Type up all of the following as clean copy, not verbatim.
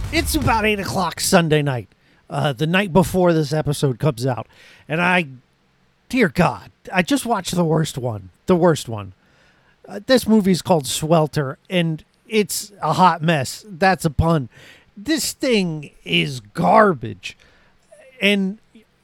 It's about 8 o'clock Sunday night, the night before this episode comes out. And dear God, I just watched the worst one. The worst one. This movie's called Swelter, and it's a hot mess. That's a pun. This thing is garbage. And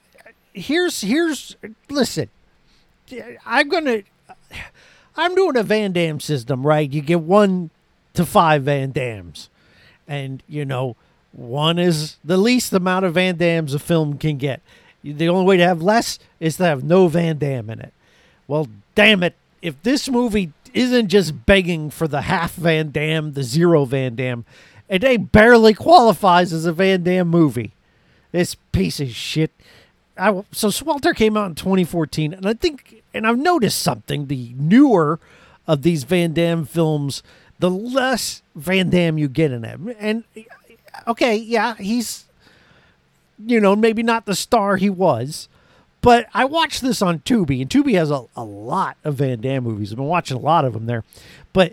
listen, I'm doing a Van Damme system, right? You get 1 to 5 Van Dammes. And, one is the least amount of Van Dammes a film can get. The only way to have less is to have no Van Damme in it. Well, damn it. If this movie isn't just begging for the half Van Damme, the 0 Van Damme, it barely qualifies as a Van Damme movie. This piece of shit. So Swelter came out in 2014, and I've noticed something. The newer of these Van Damme films, the less Van Damme you get in it. And, okay, yeah, he's, maybe not the star he was. But I watched this on Tubi, and Tubi has a lot of Van Damme movies. I've been watching a lot of them there. But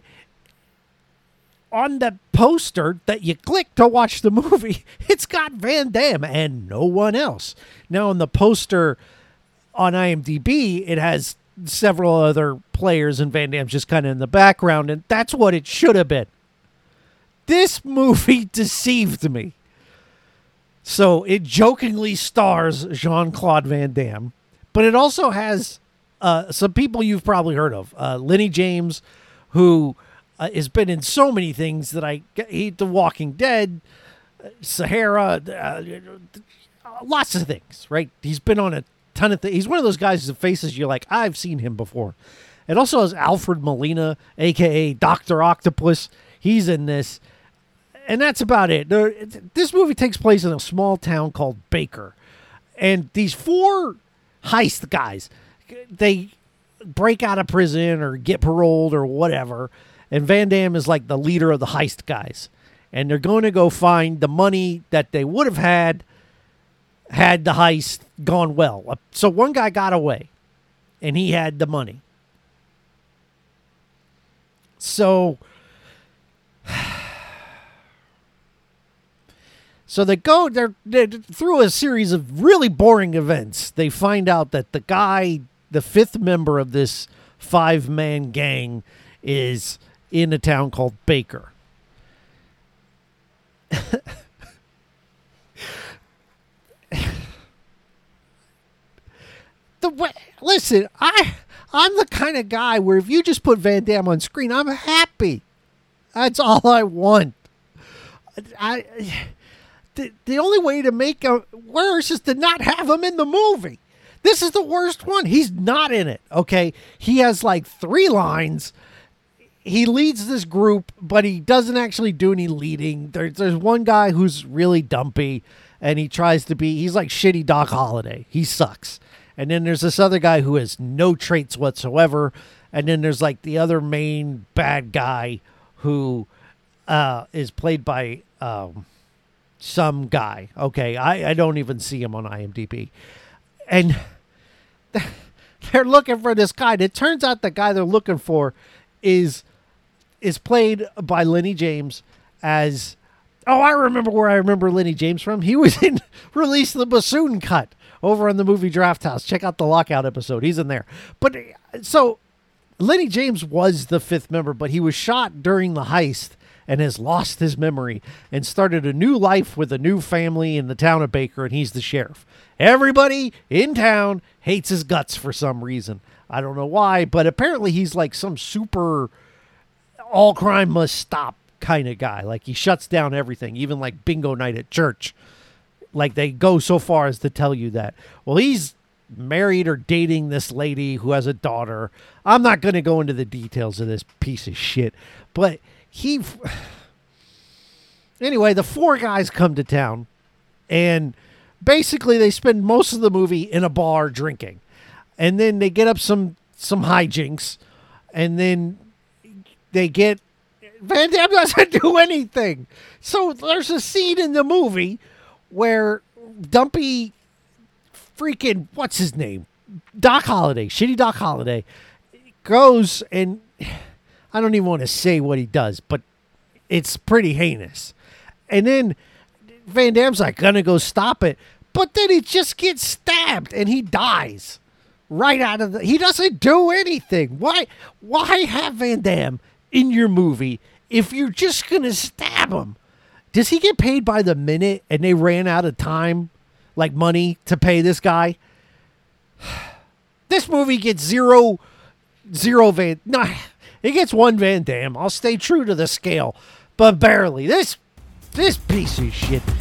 on the poster that you click to watch the movie, it's got Van Damme and no one else. Now, on the poster on IMDb, it has several other players, and Van Damme's just kind of in the background, and that's what it should have been. This movie deceived me. So it jokingly stars Jean-Claude Van Damme, but it also has some people you've probably heard of. Lenny James, who has been in so many things that The Walking Dead, Sahara, lots of things, right? He's been on a ton of things. He's one of those guys whose faces you're like, I've seen him before. It also has Alfred Molina, a.k.a. Dr. Octopus. He's in this. And that's about it. This movie takes place in a small town called Baker. And these 4 heist guys, they break out of prison or get paroled or whatever. And Van Damme is like the leader of the heist guys. And they're going to go find the money that they would have had the heist gone well. So one guy got away, and he had the money. So they're through a series of really boring events. They find out that the 5th member of this 5-man gang, is in a town called Baker. Listen, I'm the kind of guy where if you just put Van Damme on screen, I'm happy. That's all I want. The only way to make it worse is to not have him in the movie. This is the worst one. He's not in it, okay? He has like 3 lines. He leads this group, but he doesn't actually do any leading. There's one guy who's really dumpy, and he's like shitty Doc Holliday. He sucks. And then there's this other guy who has no traits whatsoever. And then there's like the other main bad guy who is played by some guy. Okay, I don't even see him on IMDb. And they're looking for this guy. And it turns out the guy they're looking for is played by Lenny James as... Oh, I remember Lenny James from. He was in Release the Bassoon Cut over on the movie Draft House. Check out the Lockout episode. He's in there. But so Lenny James was the 5th member, but he was shot during the heist and has lost his memory and started a new life with a new family in the town of Baker, and he's the sheriff. Everybody in town hates his guts for some reason. I don't know why, but apparently he's like some super all crime must stop kind of guy. Like he shuts down everything, even like bingo night at church. Like they go so far as to tell you that. Well, he's married or dating this lady who has a daughter. I'm not going to go into the details of this piece of shit, but anyway, the 4 guys come to town, and basically they spend most of the movie in a bar drinking, and then they get up some hijinks, and then they get Van Damme doesn't do anything. So there's a scene in the movie where dumpy freaking, what's his name? Doc Holliday, shitty Doc Holliday, goes and I don't even want to say what he does, but it's pretty heinous. And then Van Damme's like gonna go stop it, but then he just gets stabbed and he dies right out of the. He doesn't do anything. Why have Van Damme in your movie if you're just gonna stab him? Does he get paid by the minute and they ran out of time, like money to pay this guy? This movie gets zero Van. No, it gets 1 Van Damme. I'll stay true to the scale, but barely. This piece of shit.